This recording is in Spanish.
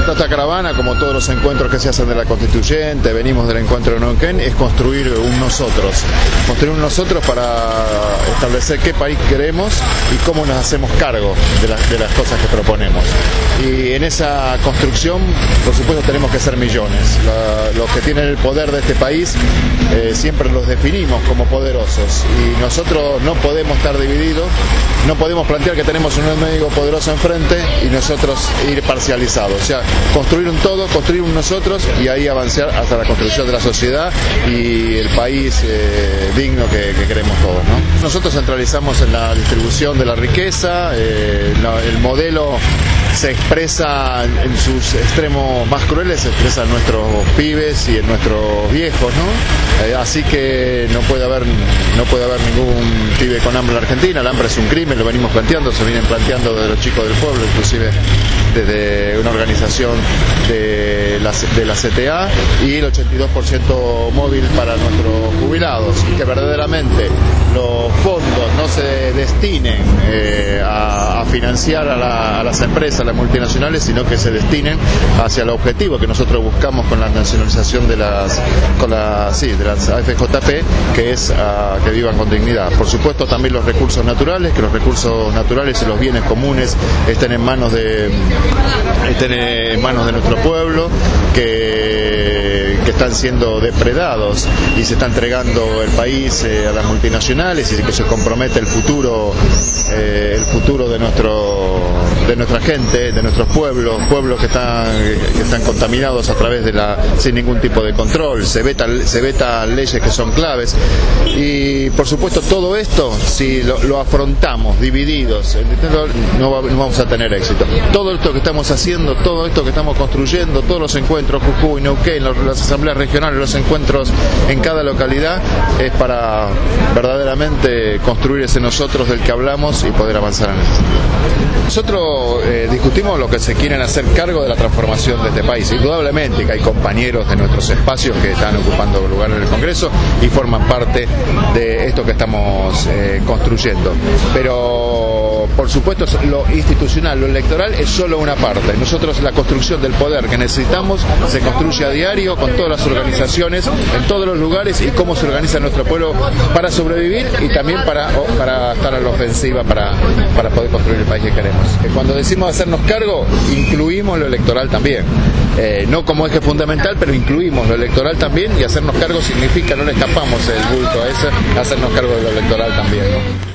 de esta caravana, como todos los encuentros que se hacen de la Constituyente, venimos del encuentro de Neuquén, es construir un nosotros. Construir un nosotros para establecer qué país queremos y cómo nos hacemos cargo de las cosas que proponemos. Y en esa construcción, por supuesto, tenemos que ser millones. Los que tienen el poder de este país siempre los definimos como poderosos. Y nosotros no podemos estar divididos, no podemos plantear que tenemos un enemigo poderoso enfrente y nosotros ir parcializados. O sea, construir un todo, construir un nosotros y ahí avanzar hasta la construcción de la sociedad y el país digno que queremos todos, ¿no? Nosotros centralizamos en la distribución de la riqueza, el modelo se expresa en sus extremos más crueles, se expresa en nuestros pibes y en nuestros viejos, ¿no? Así que no puede haber ningún pibe con hambre en la Argentina. El hambre es un crimen, lo venimos planteando, se vienen planteando desde los chicos del pueblo, inclusive desde una organización de la CTA, y el 82% móvil para nuestros jubilados, y que verdaderamente los fondos no se destinen a financiar a las empresas, a las multinacionales, sino que se destinen hacia el objetivo que nosotros buscamos con la nacionalización de las AFJP, que es que vivan con dignidad. Por supuesto, también los recursos naturales, que los recursos naturales y los bienes comunes estén en manos de nuestro pueblo, que están siendo depredados y se está entregando el país a las multinacionales, y que se compromete el futuro de nuestra gente, de nuestros pueblos que están contaminados a través sin ningún tipo de control. Se vetan leyes que son claves, y por supuesto todo esto, si lo afrontamos divididos, no vamos a tener éxito. Todo esto que estamos haciendo, todo esto que estamos construyendo, todos los encuentros, Jujuy, Neuquén, las asambleas regionales, los encuentros en cada localidad, es para verdaderamente construir ese nosotros del que hablamos y poder avanzar en ese sentido. Nosotros discutimos lo que se quieren hacer cargo de la transformación de este país. Indudablemente que hay compañeros de nuestros espacios que están ocupando lugar en el Congreso y forman parte de esto que estamos construyendo. Pero, por supuesto, lo institucional, lo electoral es solo una parte. Nosotros, la construcción del poder que necesitamos se construye a diario con todas las organizaciones, en todos los lugares, y cómo se organiza nuestro pueblo para sobrevivir y también para estar a la ofensiva para poder construir el país que queremos. Cuando decimos hacernos cargo, incluimos lo electoral también. No como eje fundamental, pero incluimos lo electoral también, y hacernos cargo significa, no le escapamos el bulto a eso, hacernos cargo de lo electoral también, ¿no?